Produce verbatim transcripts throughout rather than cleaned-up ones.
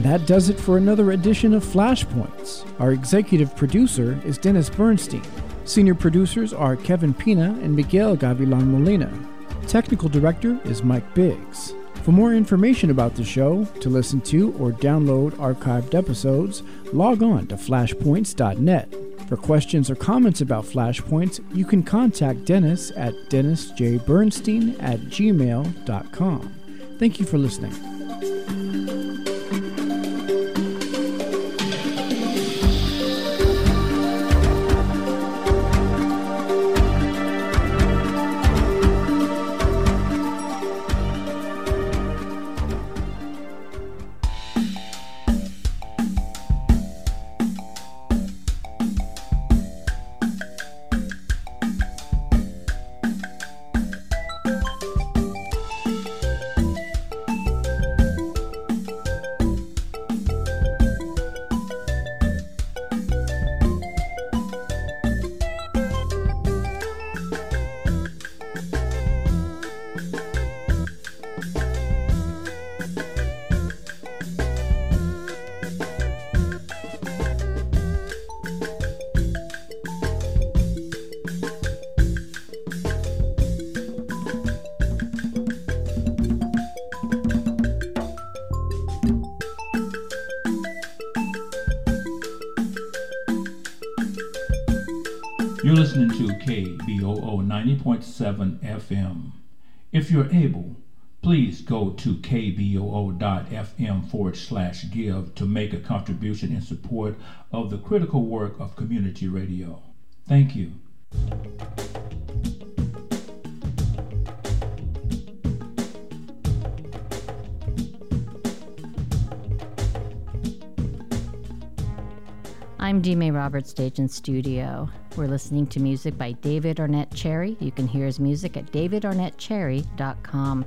That does it for another edition of Flashpoints. Our executive producer is Dennis Bernstein. Senior producers are Kevin Pina and Miguel Gavilan Molina. Technical director is Mike Biggs. For more information about the show, to listen to or download archived episodes, log on to flashpoints dot net. For questions or comments about Flashpoints, you can contact Dennis at dennis j bernstein at gmail dot com. Thank you for listening. You're listening to K B O O ninety point seven F M. If you're able, please go to kboo.fm forward slash give to make a contribution in support of the critical work of community radio. Thank you. I'm Dee Mae Roberts, Stage and Studio. We're listening to music by David Arnett Cherry. You can hear his music at david arnett cherry dot com.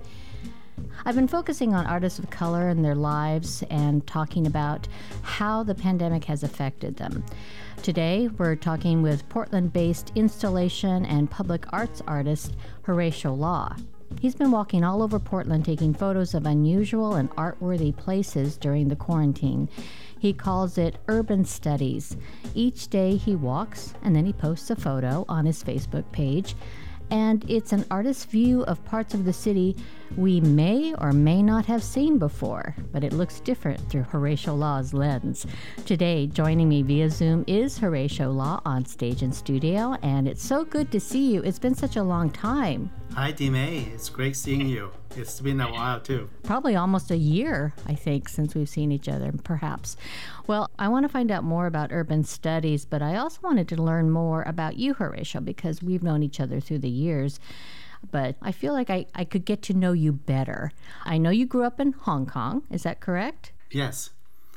I've been focusing on artists of color and their lives and talking about how the pandemic has affected them. Today, we're talking with Portland-based installation and public arts artist Horatio Law. He's been walking all over Portland taking photos of unusual and art-worthy places during the quarantine. He calls it Urban Studies. Each day he walks and then he posts a photo on his Facebook page. And it's an artist's view of parts of the city we may or may not have seen before, but it looks different through Horatio Law's lens. Today, joining me via Zoom is Horatio Law on Stage and Studio, and it's so good to see you. It's been such a long time. Hi, Dee Mae. It's great seeing you. It's been a while, too. Probably almost a year, I think, since we've seen each other, perhaps. Well, I want to find out more about urban studies, but I also wanted to learn more about you, Horatio, because we've known each other through the years. But I feel like I, I could get to know you better. I know you grew up in Hong Kong. Is that correct? Yes.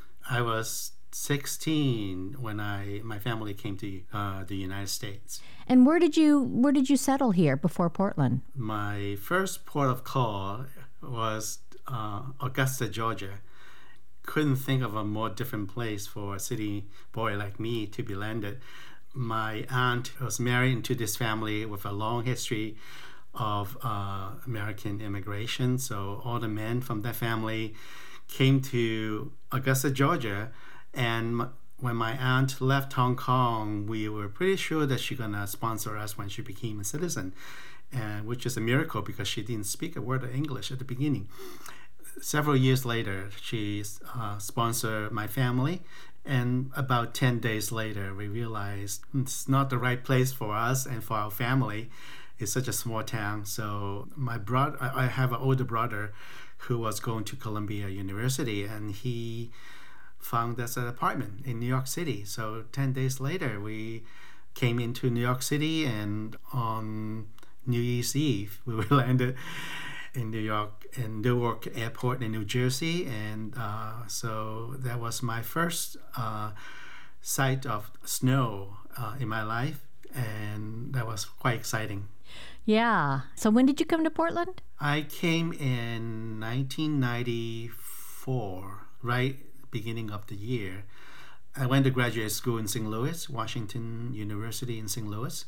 I was sixteen when I my family came to uh, the United States. And where did you where did you settle here before Portland? My first port of call was uh, Augusta, Georgia. Couldn't think of a more different place for a city boy like me to be landed. My aunt was married into this family with a long history of uh, American immigration. So all the men from that family came to Augusta, Georgia. And m- when my aunt left Hong Kong, we were pretty sure that she's going to sponsor us when she became a citizen, and which is a miracle because she didn't speak a word of English at the beginning. Several years later, she uh, sponsored my family. And about ten days later, we realized it's not the right place for us and for our family. It's such a small town. So my brother, I have an older brother who was going to Columbia University, and he found us an apartment in New York City. So ten days later, we came into New York City, and on New Year's Eve, we landed in New York, in Newark Airport in New Jersey. And uh, so that was my first uh, sight of snow uh, in my life, and that was quite exciting. Yeah. So when did you come to Portland? I came in nineteen ninety-four, right beginning of the year. I went to graduate school in Saint Louis, Washington University in Saint Louis,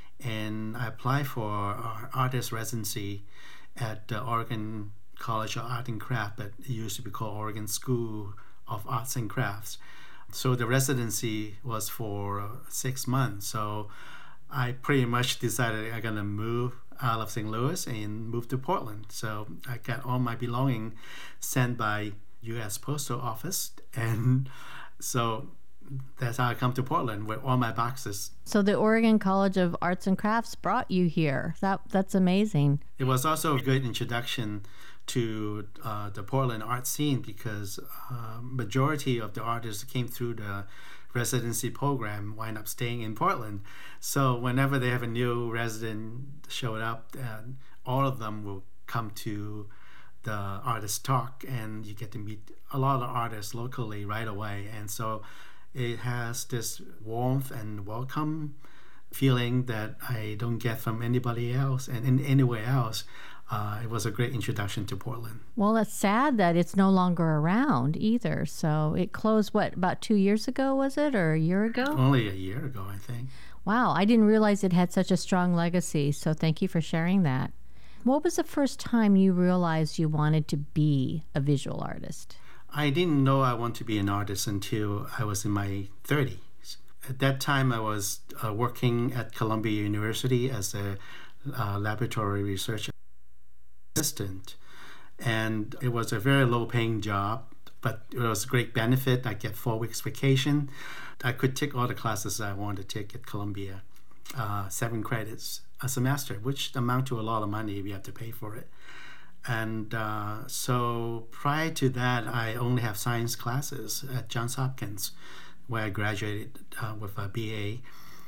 and I applied for uh, artist residency at the Oregon College of Art and Craft, but it used to be called Oregon School of Arts and Crafts. So the residency was for uh, six months. So I pretty much decided I'm going to move out of Saint Louis and move to Portland. So I got all my belongings sent by U S Postal Office. And so that's how I come to Portland with all my boxes. So the Oregon College of Arts and Crafts brought you here. That That's amazing. It was also a good introduction to uh, the Portland art scene because uh, majority of the artists came through the residency program wind up staying in Portland. So whenever they have a new resident showed up, uh, all of them will come to the artist talk, and you get to meet a lot of artists locally right away. And so it has this warmth and welcome feeling that I don't get from anybody else and in anywhere else. Uh, it was a great introduction to Portland. Well, it's sad that it's no longer around either. So it closed, what, about two years ago, was it, or a year ago? Only a year ago, I think. Wow, I didn't realize it had such a strong legacy. So thank you for sharing that. What was the first time you realized you wanted to be a visual artist? I didn't know I wanted to be an artist until I was in my thirties. At that time, I was uh, working at Columbia University as a uh, laboratory research assistant. And it was a very low-paying job, but it was a great benefit. I get four weeks vacation. I could take all the classes I wanted to take at Columbia, uh, seven credits a semester, which amount to a lot of money if you have to pay for it. And uh, so prior to that, I only have science classes at Johns Hopkins, where I graduated uh, with a B A.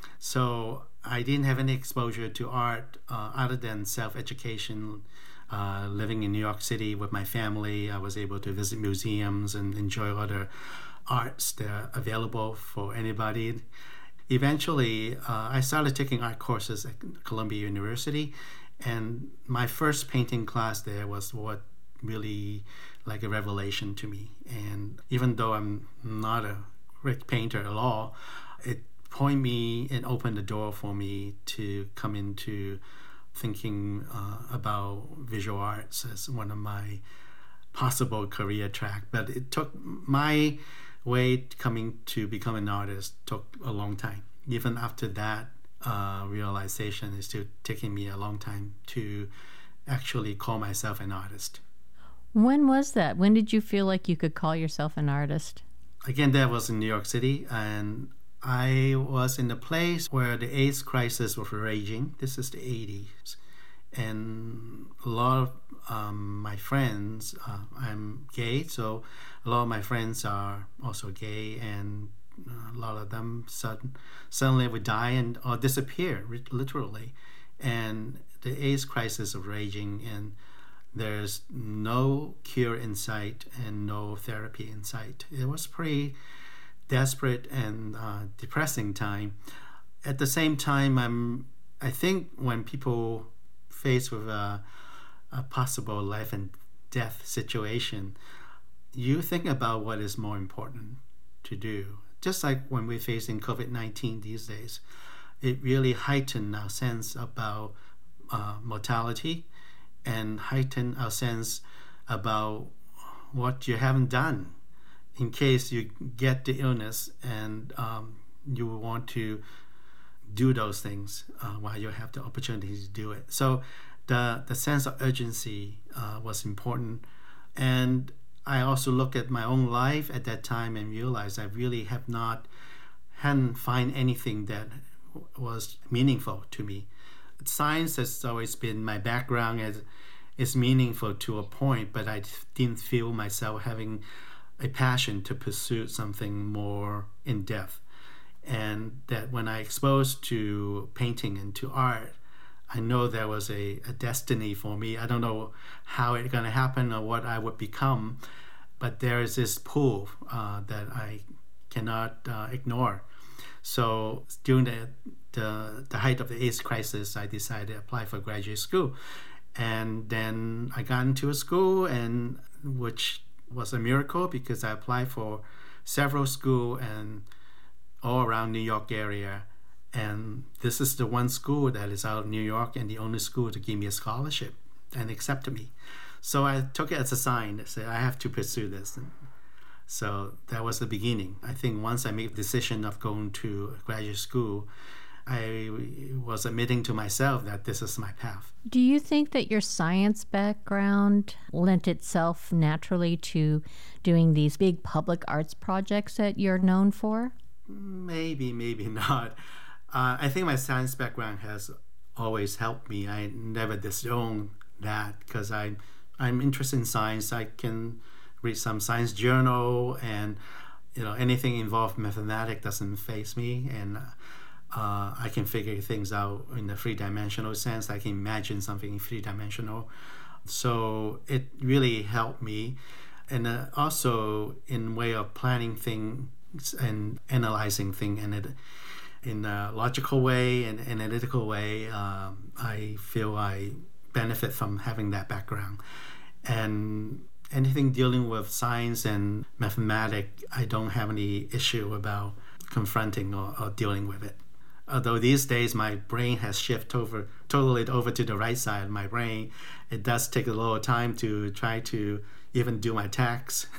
So I didn't have any exposure to art uh, other than self-education. Uh, living in New York City with my family, I was able to visit museums and enjoy other arts that are available for anybody. Eventually, uh, I started taking art courses at Columbia University. And my first painting class there was what really like a revelation to me. And even though I'm not a great painter at all, it pointed me and opened the door for me to come into thinking uh, about visual arts as one of my possible career track. But it took my way coming to become an artist took a long time. Even after that, Uh, realization is still taking me a long time to actually call myself an artist. When was that? When did you feel like you could call yourself an artist? Again, that was in New York City, and I was in a place where the AIDS crisis was raging. This is the eighties, and a lot of um, my friends, uh, I'm gay, so a lot of my friends are also gay, and a lot of them sudden, suddenly would die and or disappear, literally. And the AIDS crisis is raging, and there's no cure in sight and no therapy in sight. It was pretty desperate and uh, depressing time. At the same time, I'm, I think when people face with a, a possible life and death situation, you think about what is more important to do. Just like when we're facing COVID nineteen these days, it really heightened our sense about uh, mortality and heightened our sense about what you haven't done in case you get the illness and um, you want to do those things uh, while you have the opportunity to do it. So the, the sense of urgency uh, was important. And I also look at my own life at that time and realize I really have not, hadn't find anything that was meaningful to me. Science has always been my background, as it's meaningful to a point, but I didn't feel myself having a passion to pursue something more in depth. And that when I exposed to painting and to art, I know there was a, a destiny for me. I don't know how it's going to happen or what I would become, but there is this pull uh, that I cannot uh, ignore. So during the, the the height of the AIDS crisis, I decided to apply for graduate school. And then I got into a school, and which was a miracle because I applied for several schools and all around New York area. And this is the one school that is out of New York and the only school to give me a scholarship and accepted me. So I took it as a sign that said I have to pursue this. And So that was the beginning. I think once I made the decision of going to graduate school, I was admitting to myself that this is my path. Do you think that your science background lent itself naturally to doing these big public arts projects that you're known for? Maybe, maybe not. Uh, I think my science background has always helped me. I never disown that because I'm, I'm interested in science. I can read some science journal, and you know anything involved mathematics doesn't faze me, and uh, I can figure things out in a three-dimensional sense. I can imagine something three-dimensional. So it really helped me, and uh, also in way of planning things and analyzing things in it in a logical way and analytical way. Um, I feel I benefit from having that background, and anything dealing with science and mathematics, I don't have any issue about confronting or, or dealing with it. Although these days my brain has shifted over totally over to the right side of my brain, it does take a little time to try to even do my tax.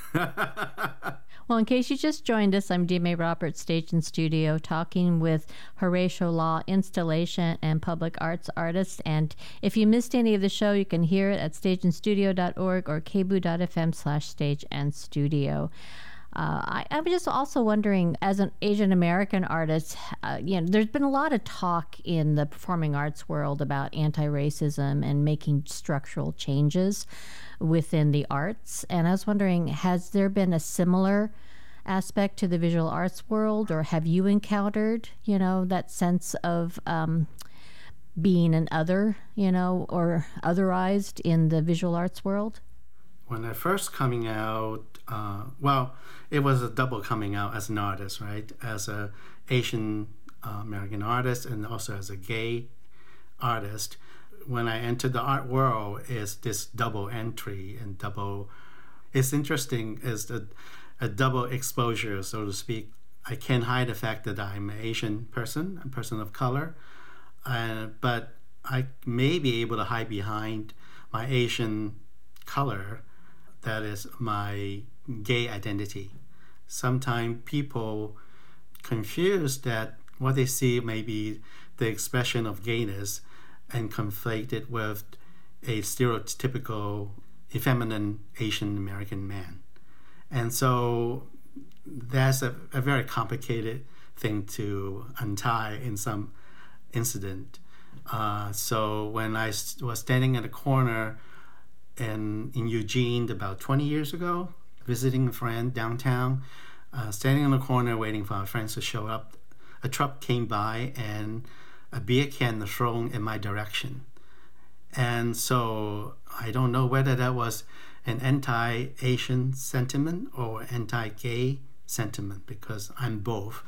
Well, in case you just joined us, I'm Dee May Roberts, Stage and Studio, talking with Horatio Law, installation and public arts artist. And if you missed any of the show, you can hear it at stage and studio dot org or k b o o dot f m slash stage and studio. Uh, I, I was just also wondering, as an Asian American artist, uh, you know, there's been a lot of talk in the performing arts world about anti-racism and making structural changes within the arts. And I was wondering, has there been a similar aspect to the visual arts world, or have you encountered, you know, that sense of um, being an other, you know, or otherized in the visual arts world? When I first coming out, uh, well, it was a double coming out as an artist, right? As a Asian uh, American artist and also as a gay artist. When I entered the art world, is this double entry and double. It's interesting, is a, a double exposure, so to speak. I can't hide the fact that I'm an Asian person, a person of color, uh, but I may be able to hide behind my Asian color. That is my gay identity. Sometimes people confuse that what they see may be the expression of gayness and conflate it with a stereotypical effeminate Asian American man. And so that's a, a very complicated thing to untie in some incident. Uh, so when I was standing at a corner in, in Eugene about twenty years ago, visiting a friend downtown, uh, standing on the corner waiting for our friends to show up, a truck came by and a beer can thrown in my direction. And so I don't know whether that was an anti-Asian sentiment or anti-gay sentiment, because I'm both.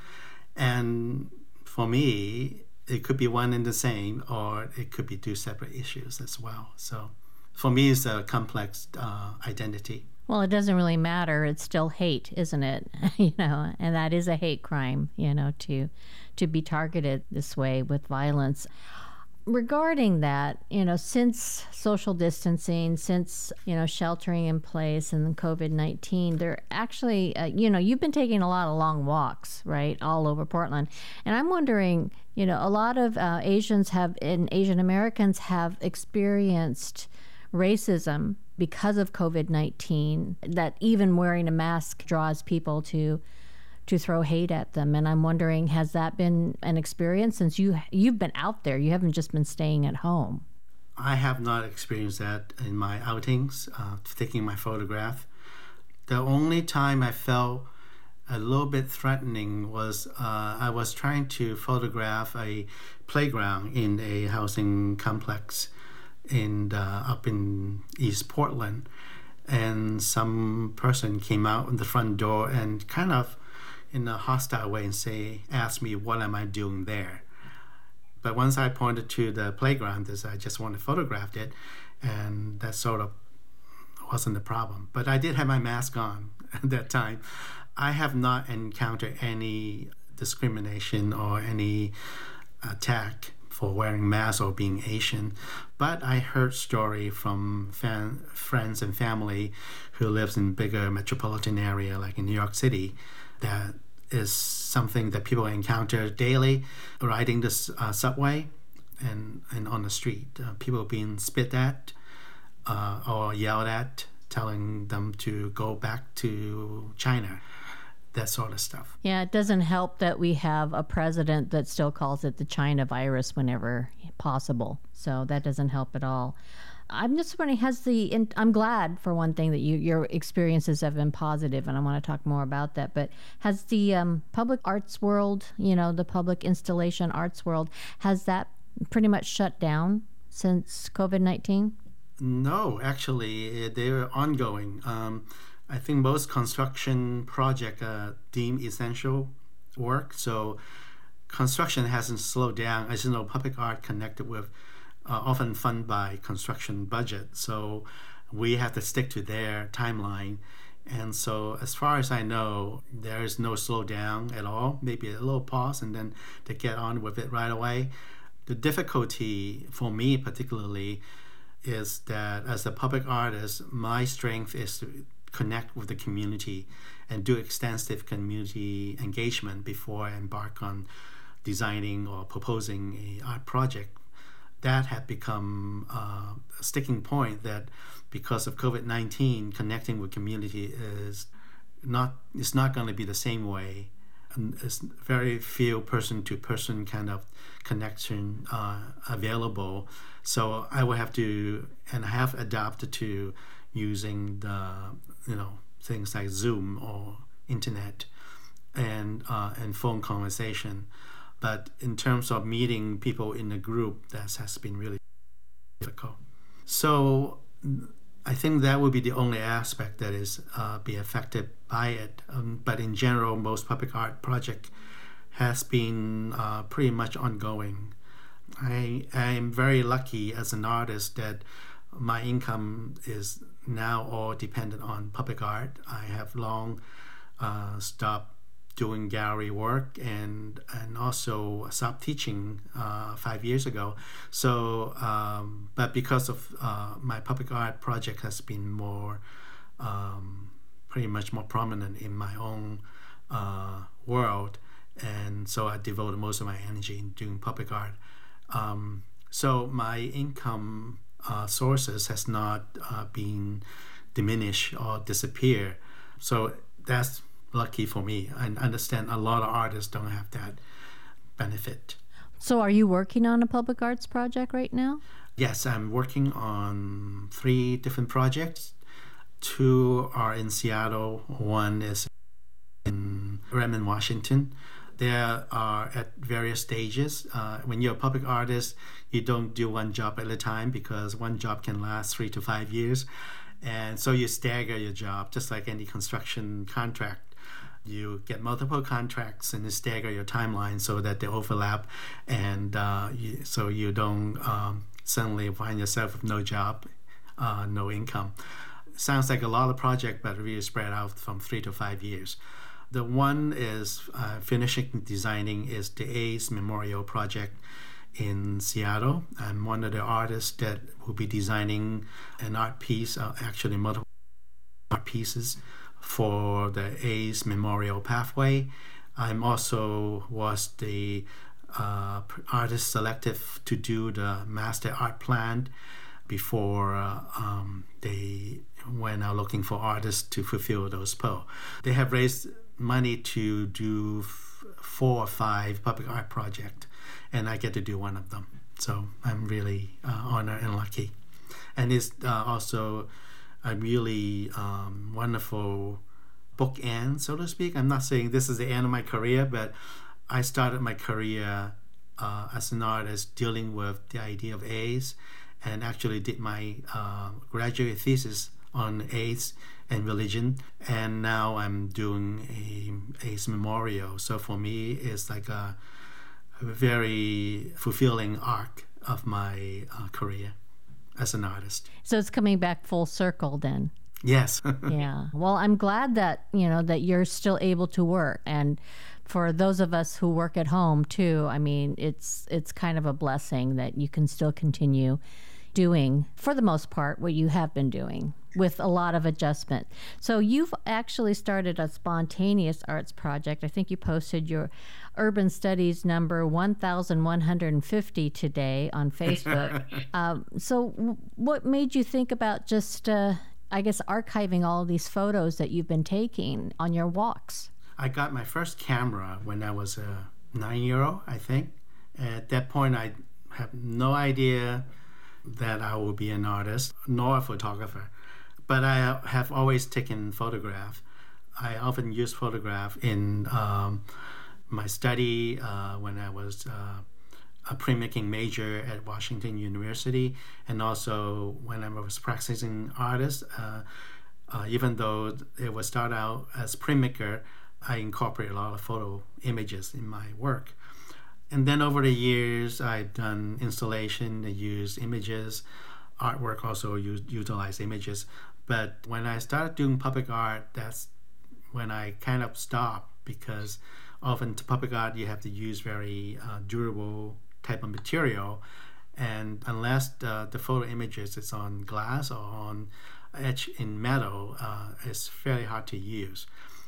And for me, it could be one and the same, or it could be two separate issues as well. So for me, it's a complex uh, identity. Well, it doesn't really matter. It's still hate, isn't it? you know, and that is a hate crime, you know, to to be targeted this way with violence. Regarding that, you know, since social distancing, since, you know, sheltering in place and COVID nineteen, there actually, uh, you know, you've been taking a lot of long walks, right, all over Portland. And I'm wondering, you know, a lot of uh, Asians have, and Asian Americans have experienced racism because of COVID nineteen, that even wearing a mask draws people to to throw hate at them. And I'm wondering, has that been an experience since you, you've been out there? You haven't just been staying at home. I have not experienced that in my outings, uh, taking my photograph. The only time I felt a little bit threatening was uh, I was trying to photograph a playground in a housing complex in uh, up in East Portland, and some person came out the front door and kind of in a hostile way and say, asked me, what am I doing there? But once I pointed to the playground, as I just wanted to photograph it, and that sort of wasn't the problem. But I did have my mask on at that time. I have not encountered any discrimination or any attack for wearing masks or being Asian. But I heard story from fan, friends and family who lives in bigger metropolitan area like in New York City that is something that people encounter daily riding the uh, subway and, and on the street. Uh, people being spit at uh, or yelled at, telling them to go back to China, that sort of stuff. Yeah, it doesn't help that we have a president that still calls it the China virus whenever possible. So that doesn't help at all. I'm just wondering, has the, I'm glad for one thing that you, your experiences have been positive, and I want to talk more about that, but has the um, public arts world, you know, the public installation arts world, has that pretty much shut down since covid nineteen? No, actually, they're ongoing. Um, I think most construction projects uh, deem essential work, so construction hasn't slowed down. As you know, public art connected with uh, often funded by construction budget, so we have to stick to their timeline. And so as far as I know, there is no slowdown at all, maybe a little pause and then to get on with it right away. The difficulty for me particularly is that as a public artist, my strength is to connect with the community and do extensive community engagement before I embark on designing or proposing a art project. That had become uh, a sticking point that because of covid nineteen, connecting with community is not, it's not going to be the same way. And it's very few person-to-person kind of connection uh, available. So I will have to, and have adapted to using the, you know, things like Zoom or internet and uh, and phone conversation. But in terms of meeting people in a group, that has been really difficult. So I think that would be the only aspect that is uh, be affected by it. Um, but in general, most public art project has been uh, pretty much ongoing. I am very lucky as an artist that my income is now all dependent on public art. I have long uh, stopped doing gallery work and and also stopped teaching uh, five years ago. So, um, but because of uh, my public art project has been more, um, pretty much more prominent in my own uh, world, and so I devoted most of my energy in doing public art. Um, so my income uh, sources has not uh, been diminished or disappear. So that's lucky for me. I understand a lot of artists don't have that benefit. So are you working on a public arts project right now? Yes, I'm working on three different projects. Two are in Seattle. One is in Redmond, Washington. They are at various stages. Uh, when you're a public artist, you don't do one job at a time because one job can last three to five years. And so you stagger your job, just like any construction contract. You get multiple contracts and you stagger your timeline so that they overlap, and uh, you, so you don't um, suddenly find yourself with no job, uh, no income. Sounds like a lot of project, but really spread out from three to five years. The one is uh, finishing designing is the A's Memorial Project in Seattle. I'm one of the artists that will be designing an art piece, uh, actually multiple art pieces, for the A's Memorial Pathway. I'm also was the uh, artist selected to do the master art plan before uh, um, they went out looking for artists to fulfill those posts. They have raised money to do f- four or five public art projects, and I get to do one of them. So I'm really uh, honored and lucky. And it's uh, also a really um, wonderful bookend, so to speak. I'm not saying this is the end of my career, but I started my career uh, as an artist dealing with the idea of AIDS, and actually did my uh, graduate thesis on AIDS and religion, and now I'm doing a AIDS memorial. So for me, it's like a, a very fulfilling arc of my uh, career as an artist. So it's coming back full circle then. Yes. Yeah. Well, I'm glad that, you know, that you're still able to work. And for those of us who work at home too, I mean, it's it's kind of a blessing that you can still continue doing, for the most part, what you have been doing with a lot of adjustment. So you've actually started a spontaneous arts project. I think you posted your Urban Studies number one thousand one hundred fifty today on Facebook. um, so w- what made you think about just, uh, I guess, archiving all of these photos that you've been taking on your walks? I got my first camera when I was a nine-year-old, I think. At that point, I have no idea that I will be an artist nor a photographer. But I have always taken photographs. I often use photograph in um, my study uh, when I was uh, a printmaking major at Washington University, and also when I was practicing artist. Uh, uh, even though it was start out as printmaker, I incorporate a lot of photo images in my work. And then over the years, I've done installation, I use images, artwork also use, utilize images. But when I started doing public art, that's when I kind of stopped, because often to public art, you have to use very uh, durable type of material. And unless the, the photo images is on glass or on etched in metal, uh, it's fairly hard to use.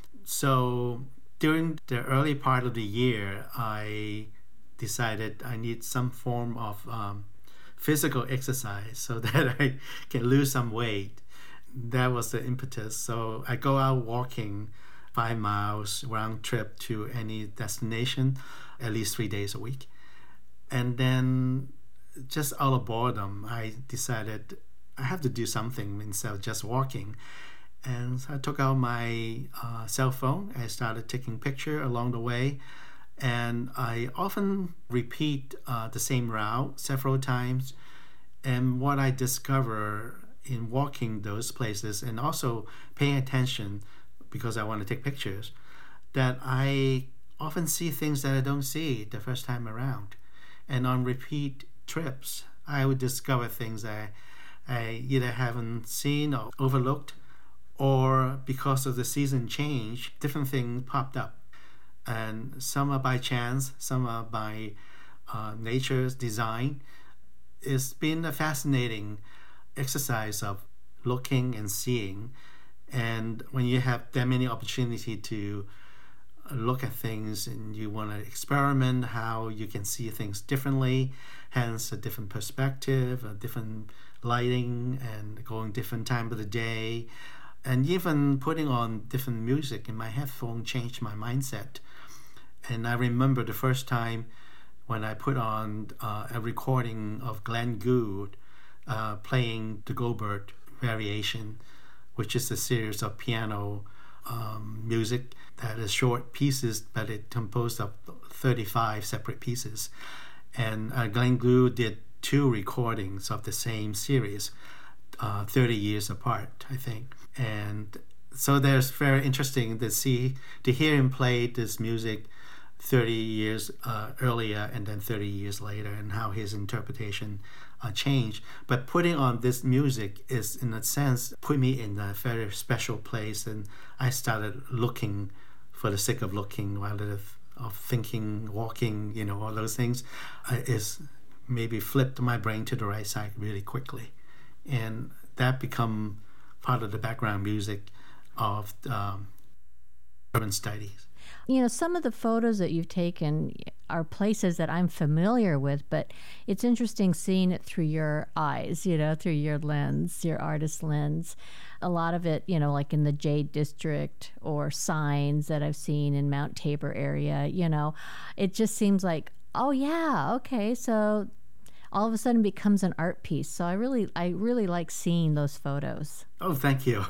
So during the early part of the year, I decided I need some form of um, physical exercise so that I can lose some weight. That was the impetus. So I go out walking five miles round trip to any destination at least three days a week. And then just out of boredom, I decided I have to do something instead of just walking. And so I took out my uh, cell phone. I started taking pictures along the way. And I often repeat uh, the same route several times. And what I discover in walking those places and also paying attention, because I want to take pictures, that I often see things that I don't see the first time around. And on repeat trips, I would discover things that I either haven't seen or overlooked, or because of the season change, different things popped up. And some are by chance, some are by uh, nature's design. It's been a fascinating exercise of looking and seeing. And when you have that many opportunity to look at things and you want to experiment how you can see things differently, hence a different perspective, a different lighting, and going different time of the day, and even putting on different music in my headphone changed my mindset. And I remember the first time when I put on uh, a recording of Glenn Gould uh, playing the Goldberg Variation, which is a series of piano um, music that is short pieces, but it composed of thirty-five separate pieces. And uh, Glenn Gould did two recordings of the same series, uh, thirty years apart, I think. And so there's very interesting to see, to hear him play this music thirty years uh, earlier and then thirty years later, and how his interpretation uh, changed. But putting on this music is, in a sense, put me in a very special place, and I started looking for the sake of looking rather than of thinking, walking, you know, all those things, uh, is maybe flipped my brain to the right side really quickly. And that become part of the background music of um, Urban Studies. You know, some of the photos that you've taken are places that I'm familiar with, but it's interesting seeing it through your eyes, you know, through your lens, your artist lens. A lot of it, you know, like in the Jade District or signs that I've seen in Mount Tabor area, you know, it just seems like, oh yeah, okay, so all of a sudden it becomes an art piece. So I really, I really like seeing those photos. Oh, thank you.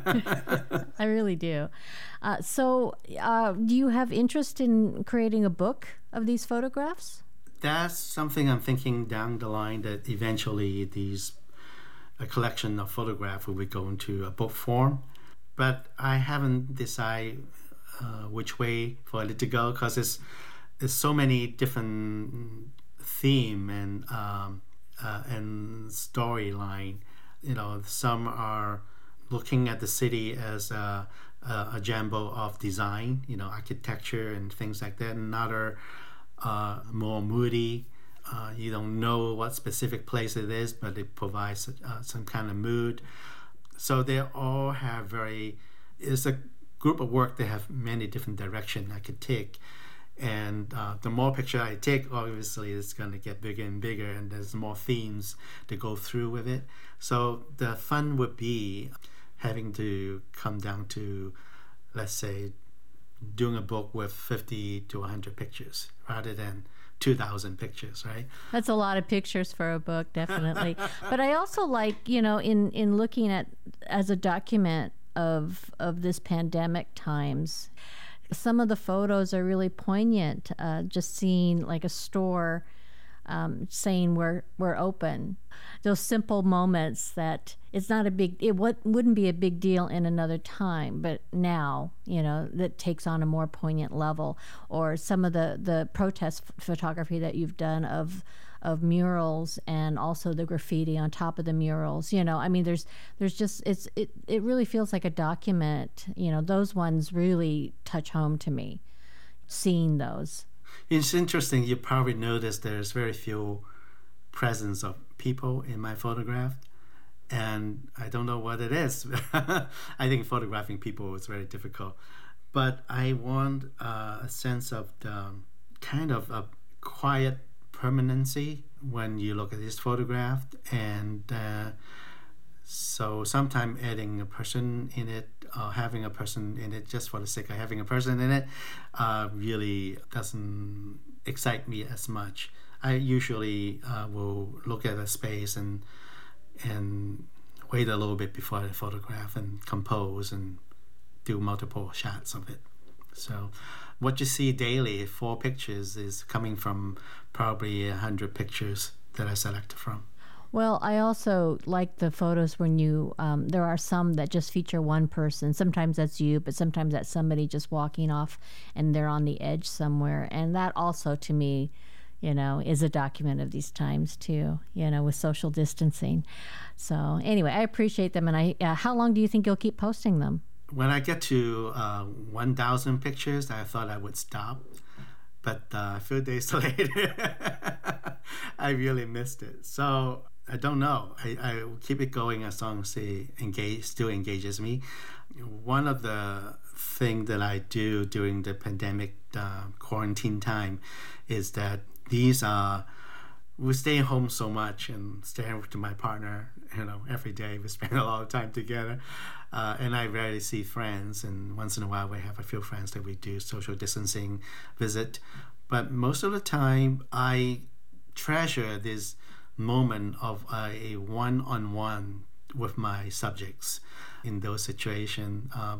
I really do. Uh, so uh, do you have interest in creating a book of these photographs? That's something I'm thinking down the line, that eventually these a collection of photographs will be going to a book form. But I haven't decided uh, which way for it to go, because it's, it's so many different theme and um, uh, and storyline. You know, some are looking at the city as a uh, a jumble of design, you know, architecture and things like that. Another uh, more moody. Uh, you don't know what specific place it is, but it provides uh, some kind of mood. So they all have very, it's a group of work that have many different directions I could take. And uh, the more picture I take, obviously it's going to get bigger and bigger, and there's more themes to go through with it. So the fun would be having to come down to, let's say, doing a book with fifty to one hundred pictures rather than two thousand pictures, right? That's a lot of pictures for a book, definitely. But I also like, you know, in, in looking at as a document of of this pandemic times, some of the photos are really poignant. Uh, just seeing like a store um, saying we're we're open. Those simple moments that it's not a big, it w- wouldn't be a big deal in another time, but now, you know, that takes on a more poignant level. Or some of the, the protest f- photography that you've done of of murals, and also the graffiti on top of the murals. You know, I mean, there's there's just, it's it, it really feels like a document. You know, those ones really touch home to me, seeing those. It's interesting. You probably noticed there's very few presence of people in my photograph, and I don't know what it is. I think photographing people is very difficult, but I want uh, a sense of the kind of a quiet permanency when you look at this photograph. And uh, so sometimes adding a person in it, uh, having a person in it just for the sake of having a person in it, uh, really doesn't excite me as much. I usually uh, will look at a space and and wait a little bit before I photograph and compose and do multiple shots of it. So what you see daily, four pictures, is coming from probably a hundred pictures that I selected from. Well, I also like the photos when you, um, there are some that just feature one person. Sometimes that's you, but sometimes that's somebody just walking off and they're on the edge somewhere. And that also, to me, you know, is a document of these times too, you know, with social distancing. So anyway, I appreciate them. And I, uh, how long do you think you'll keep posting them? When I get to uh, one thousand pictures, I thought I would stop. But uh, a few days later, I really missed it. So I don't know. I, I will keep it going as long as it engage, still engages me. One of the things that I do during the pandemic uh, quarantine time is that these are, we stay home so much and stay with my partner, you know, every day. We spend a lot of time together. Uh, and I rarely see friends. And once in a while, we have a few friends that we do social distancing visit. But most of the time, I treasure this moment of uh, a one-on-one with my subjects in those situations. Uh,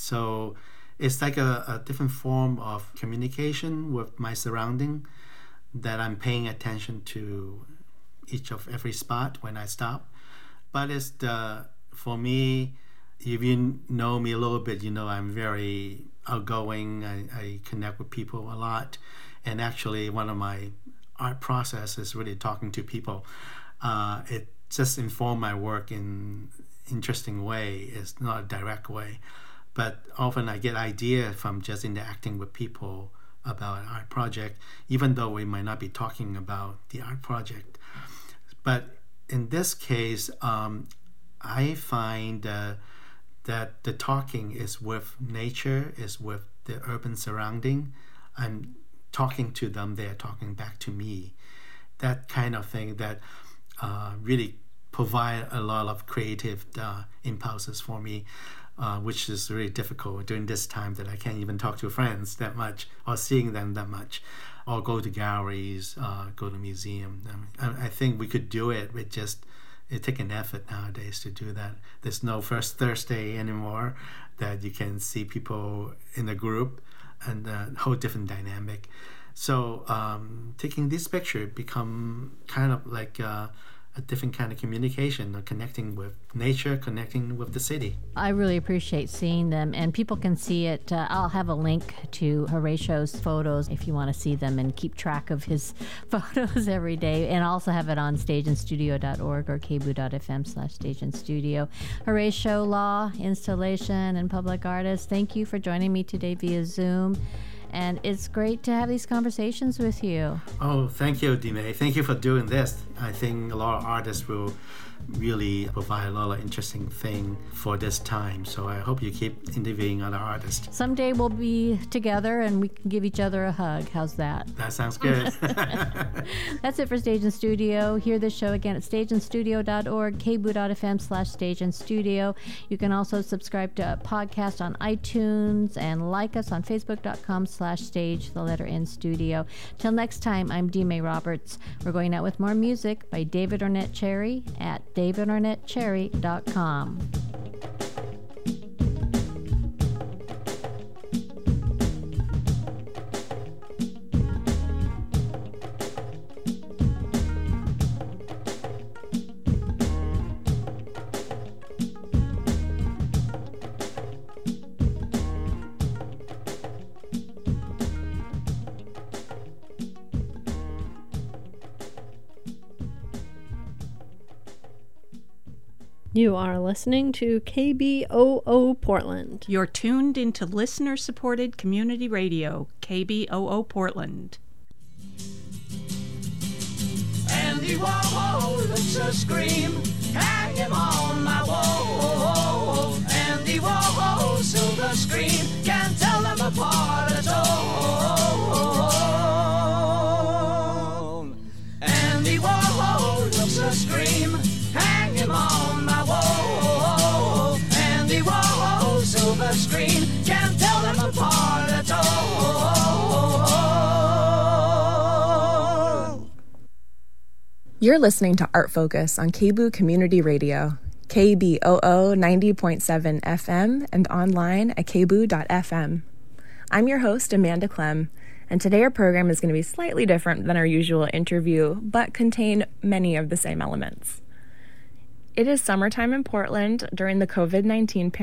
so it's like a, a different form of communication with my surrounding, that I'm paying attention to each of every spot when I stop. But it's the, for me, if you know me a little bit, you know I'm very outgoing. I, I connect with people a lot. And actually, one of my art process is really talking to people. Uh, it just informs my work in interesting way. It's not a direct way. But often I get idea from just interacting with people about an art project, even though we might not be talking about the art project. But in this case, um, I find uh, that the talking is with nature, is with the urban surrounding. I'm talking to them, they're talking back to me. That kind of thing that uh, really provide a lot of creative uh, impulses for me. Uh, which is really difficult during this time that I can't even talk to friends that much or seeing them that much, or go to galleries, uh, go to museum. I, mean, I think we could do it. It just it takes an effort nowadays to do that. There's no First Thursday anymore that you can see people in a group, and a whole different dynamic. So um, taking this picture become kind of like uh, a different kind of communication, uh, connecting with nature, connecting with the city. I really appreciate seeing them, and people can see it. Uh, I'll have a link to Horatio's photos if you want to see them and keep track of his photos every day, and also have it on stage and studio dot org or k b o o dot f m slash stage and studio. Horatio Law, installation and public artist, thank you for joining me today via Zoom. And it's great to have these conversations with you. Oh, thank you, Dime. Thank you for doing this. I think a lot of artists will really provide a lot of interesting thing for this time. So I hope you keep interviewing other artists. Someday we'll be together and we can give each other a hug. How's that? That sounds good. That's it for Stage and Studio. Hear this show again at stage and studio dot org, k b o o dot f m slash stage and studio. You can also subscribe to a podcast on iTunes and like us on facebook dot com slash stage, the letter N studio. Till next time, I'm Dime Roberts. We're going out with more music by David Ornette Cherry at david ornette cherry dot com. You are listening to K B O O Portland. You're tuned into listener-supported community radio, K B O O Portland. Andy Warhol looks a scream, hang him on my wall. Andy Warhol, silver screen, can't tell them apart at all. Andy Warhol looks a scream, hang him on my wall. Andy Warhol, silver screen, can't tell them apart at all. You're listening to Art Focus on K B O O Community Radio, K B O O ninety point seven F M, and online at k b o o dot f m. I'm your host, Amanda Clem, and today our program is going to be slightly different than our usual interview, but contain many of the same elements. It is summertime in Portland during the covid nineteen pandemic.